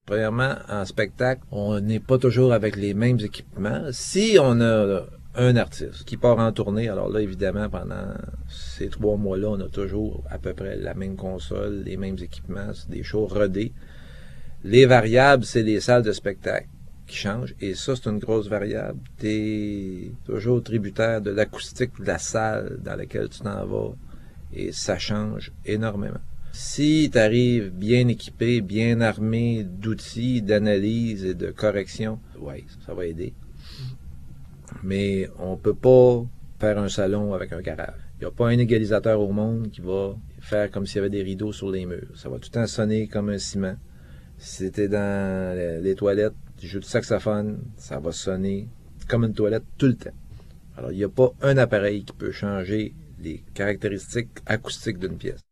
Premièrement, en spectacle, on n'est pas toujours avec les mêmes équipements. Si on a un artiste qui part en tournée, alors là, évidemment, pendant ces 3 mois-là, on a toujours à peu près la même console, les mêmes équipements, c'est des shows rodés. Les variables, c'est les salles de spectacle qui changent, et ça, c'est une grosse variable. Tu es toujours tributaire de l'acoustique de la salle dans laquelle tu t'en vas, et ça change énormément. Si tu arrives bien équipé, bien armé d'outils, d'analyse et de correction, oui, ça va aider. Mais on peut pas faire un salon avec un garage. Il n'y a pas un égalisateur au monde qui va faire comme s'il y avait des rideaux sur les murs. Ça va tout le temps sonner comme un ciment. Si c'était dans les toilettes, tu joues du saxophone, ça va sonner comme une toilette tout le temps. Alors, il n'y a pas un appareil qui peut changer les caractéristiques acoustiques d'une pièce.